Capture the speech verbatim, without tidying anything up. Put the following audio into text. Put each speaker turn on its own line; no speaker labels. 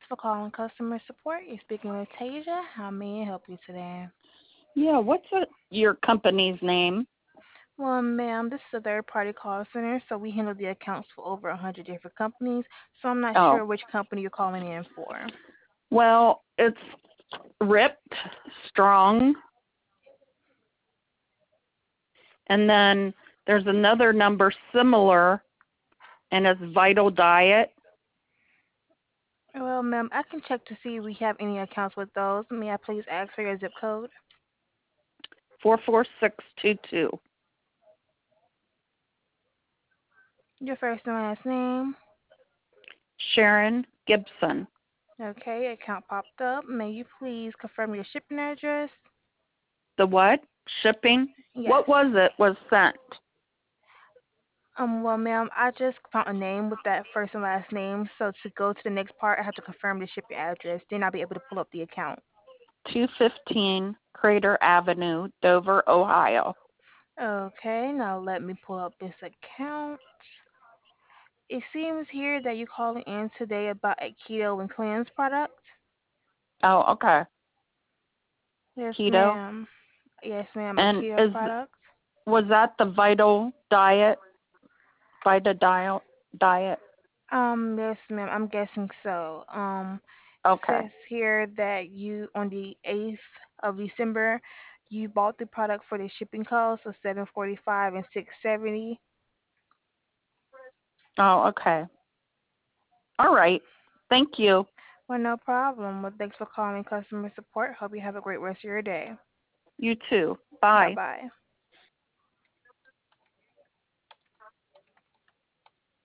for calling customer support. You're speaking with Tasia. How may I help you today?
Yeah, what's a, your company's name?
Well, ma'am, this is a third-party call center, so we handle the accounts for over a hundred different companies. So I'm not
Oh,
sure which company you're calling in for.
well, it's ripped, strong, and then there's another number similar, and it's Vital Diet.
Well, ma'am, I can check to see if we have any accounts with those. May I please ask for your zip code?
four four six two two.
Your first and last name.
Sharon Gibson.
Okay, account popped up. May you please confirm your shipping address?
The what? Shipping?
Yes.
What was it was sent?
Um, well, ma'am, I just found a name with that first and last name, so to go to the next part, I have to confirm the shipping address. Then I'll be able to pull up the account.
two fifteen Crater Avenue, Dover, Ohio.
Okay, now let me pull up this account. It seems here that you're calling in today about a keto and cleanse product.
Oh, okay.
Yes,
Keto.
ma'am. Yes, ma'am, a
And
keto
is
product.
was that the Vital Diet? Vita Diet? Diet?
Um, yes, ma'am. I'm guessing so. Um,
Okay.
says here that you on the eighth of December, you bought the product for the shipping cost of seven forty five and six seventy.
Oh, okay. All right. Thank you.
Well, no problem. Well, thanks for calling customer support. Hope you have a great rest of your day.
You too.
Bye
Bye.
bye.